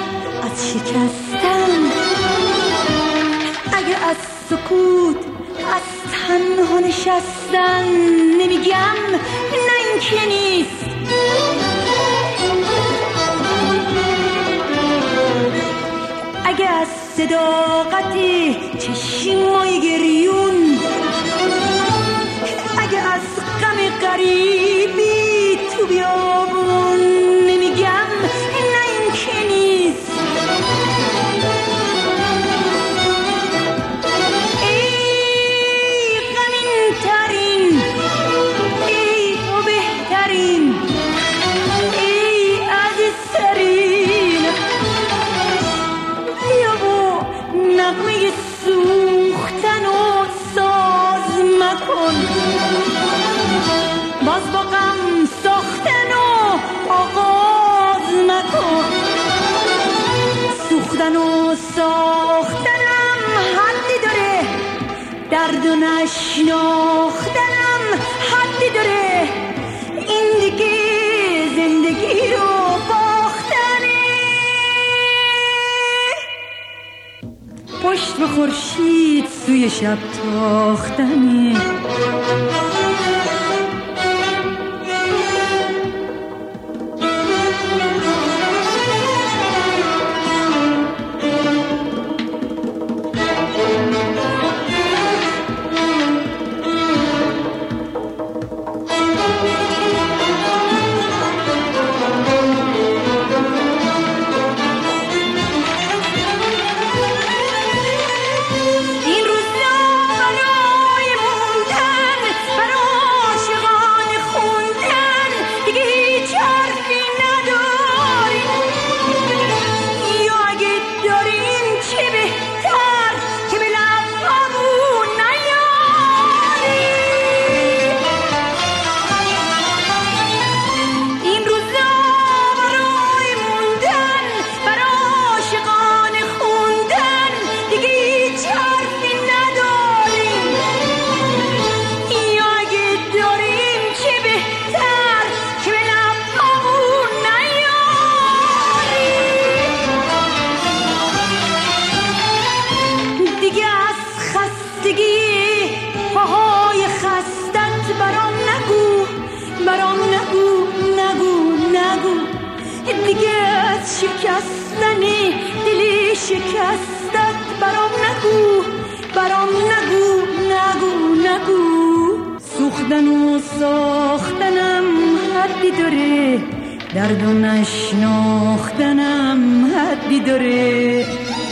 از شکستن، اگه از سکوت از تنها نشستن نمیگم نه این که نیست. اگه از صداقت چشمای گریون، اگه از غم غریبی تو بیابون نمیگم نه این که نیست. ای غمین ترین، ای تو بهترین، ای عزیزترین، بیا با نغمه سوختن و ساز مکن، باز با غم ساختن و آغاز مکن. سوختن و ساختنم حدی داره، درد و نشناختنم حدی داره، این دیگه زندگی رو باختنه. پشت به خورشید سوی شب تاختنه. شکستنی دلی شکستت برام نگو، برام نگو، نگو، نگو. سوختن و ساختنم حدی داره، درد و نشناختنم حدی داره.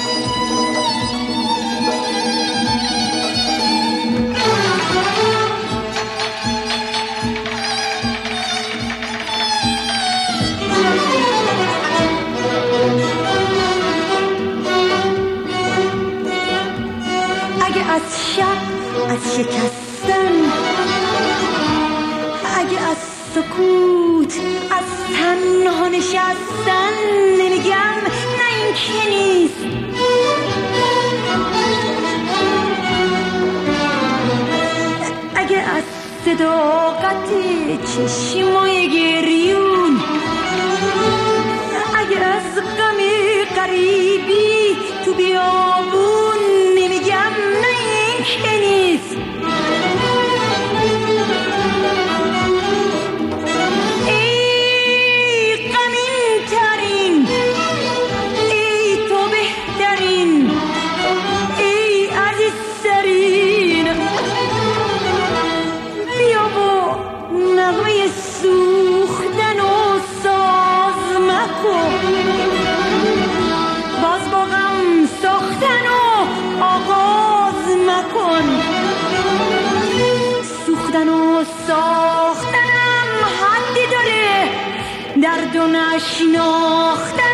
از شب از شکستن، اگه از سکوت از تنها نشستن نمیگم نه این که نیست. اگه از صداقت چشمای گریون، اگه از غم غریبی تو بیابون نمیگم نه این که نیست. ای غمین ترین، ای تو بهترین، ای عزیزترین، بیا با نغمه سوختن و ساز مکن، باز با غم ساختن و آغاز مکن. سوختن و ساختنم حدی داره، درد و نشناختن